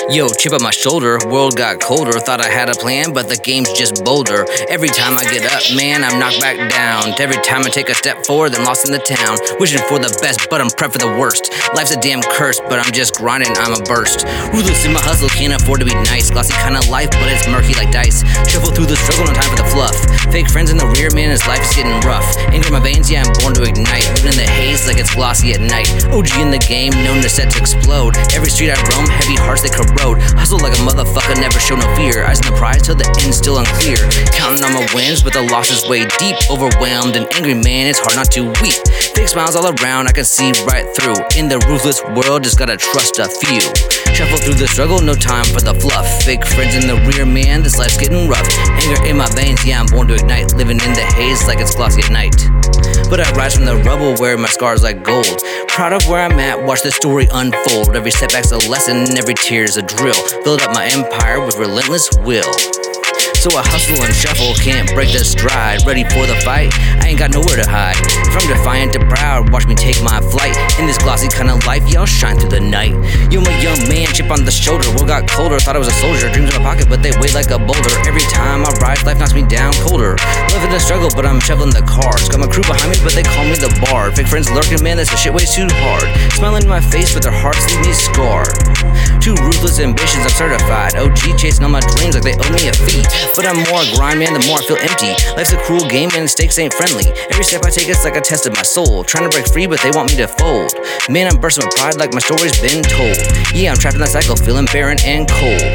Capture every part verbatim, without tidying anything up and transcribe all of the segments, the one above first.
Yo, chip on my shoulder, world got colder. Thought I had a plan, but the game's just bolder. Every time I get up, man, I'm knocked back down. Every time I take a step forward, I'm lost in the town. Wishing for the best, but I'm prepped for the worst. Life's a damn curse, but I'm just grinding, I'm a burst. Ruthless in my hustle, can't afford to be nice. Glossy kind of life, but it's murky like dice. Shuffle through the struggle, no time for the fluff. Fake friends in the rear, man, this life is getting rough. Anger in my veins, yeah, I'm born to ignite. Living in the haze like it's glossy at night. O G in the game, known to set to explode. Every street I roam, heavy hearts they corrode. Hustle like a motherfucker, never show no fear. Eyes on the prize till the end still unclear. Counting on my wins, but the losses way deep. Overwhelmed and angry, man, it's hard not to weep. Fake smiles all around, I can see right through. In the ruthless world, just gotta trust a few. Shuffle through the struggle, no time for the fluff. Fake friends in the rear, man, this life's getting rough. Anger in my veins, yeah, I'm born to ignite. Living in the haze like it's glossy at night. But I rise from the rubble, wearing my scars like gold. Proud of where I'm at, watch the story unfold. Every setback's a lesson, every tear's a drill. Build up my empire with relentless will. So I hustle and shuffle, can't break the stride. Ready for the fight, I ain't got nowhere to hide. From defiant to proud, watch me take my flight. In this glossy kind of life, y'all shine through the night. Yo, my young man, chip on the shoulder. World got colder, thought I was a soldier. Dreams in my pocket, but they weigh like a boulder. Every time I rise, life knocks me down colder. Living the struggle, but I'm shoveling the cars. Got my crew behind me, but they call me the bard. Fake friends lurking, man, that's the shit way too hard. Smiling in my face, but their hearts leave me scarred. Two ruthless ambitions, I'm certified. O G chasing all my dreams like they owe me a fee. But I'm more grind, man, the more I feel empty. Life's a cruel game and the stakes ain't friendly. Every step I take, it's like a test of my soul. Trying to break free, but they want me to fold. Man, I'm bursting with pride like my story's been told. Yeah, I'm trapped in that cycle, feeling barren and cold.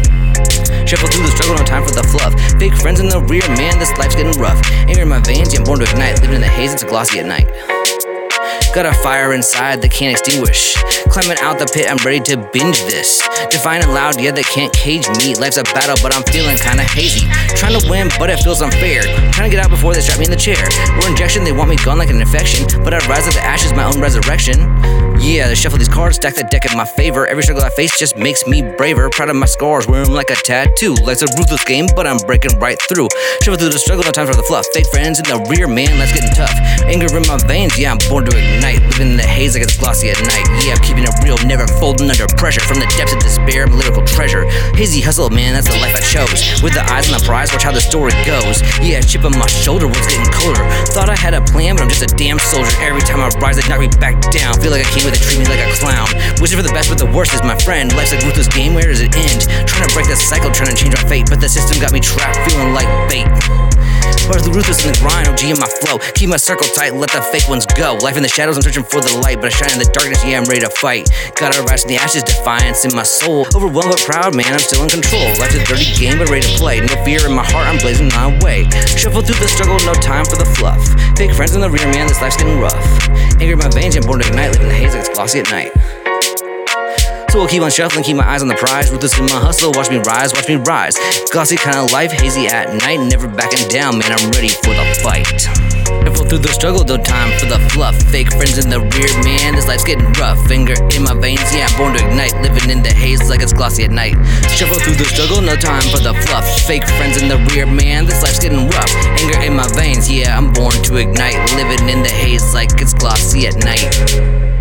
Shuffle through the struggle, no time for the fluff. Fake friends in the rear, man, this life's getting rough. Anger in my veins, yeah, I'm born to ignite. Living in the haze, it's glossy at night. Got a fire inside that can't extinguish. Climbing out the pit, I'm ready to binge this. Defiant and loud, yeah, they can't cage me. Life's a battle, but I'm feeling kinda hazy. Trying to win, but it feels unfair. Trying to get out before they strap me in the chair. Or injection, they want me gone like an infection. But I rise like the ashes, my own resurrection. Yeah, they shuffle these cards, stack the deck in my favor. Every struggle I face just makes me braver. Proud of my scars, wear them like a tattoo. Life's a ruthless game, but I'm breaking right through. Shuffle through the struggle, no time for the fluff. Fake friends in the rear, man, life's getting tough. Anger in my veins, yeah, I'm born to ignite. Living in the haze like it's glossy at night. Yeah, I'm keeping it real, never folding under pressure. From the depths of despair, I'm a lyrical treasure. Hazy hustle, man, that's the life I chose. With the eyes on the prize, watch how the story goes. Yeah, chip on my shoulder, world's getting colder. Thought I had a plan, but I'm just a damn soldier. Every time I rise, they knock me back down. Feel like a king, but they treat me like a clown. Wishing for the best, but the worst is my friend. Life's a ruthless game, where does it end? Trying to break the cycle, trying to change my fate. But the system got me trapped, feeling like bait. But the ruthless in the grind, O G in my flow. Keep my circle tight, let the fake ones go. Life in the shadows, I'm searching for the light. But I shine in the darkness, yeah, I'm ready to fight. Gotta rise from the ashes, defiance in my soul. Overwhelmed but proud, man, I'm still in control. Life's a dirty game, but ready to play. No fear in my heart, I'm blazing my way. Shuffle through the struggle, no time for the fluff. Fake friends in the rear, man, this life's getting rough. Anger in my veins, I'm born to ignite. Living in the haze like it's glossy at night. So I'll keep on shuffling, keep my eyes on the prize. Ruthless in my hustle, watch me rise, watch me rise. Glossy kind of life, hazy at night. Never backing down, man, I'm ready for the fight. Shuffle through the struggle, no time for the fluff. Fake friends in the rear, man, this life's getting rough. Anger in my veins, yeah, I'm born to ignite. Living in the haze like it's glossy at night. Shuffle through the struggle, no time for the fluff. Fake friends in the rear, man, this life's getting rough. Anger in my veins, yeah, I'm born to ignite. Living in the haze like it's glossy at night.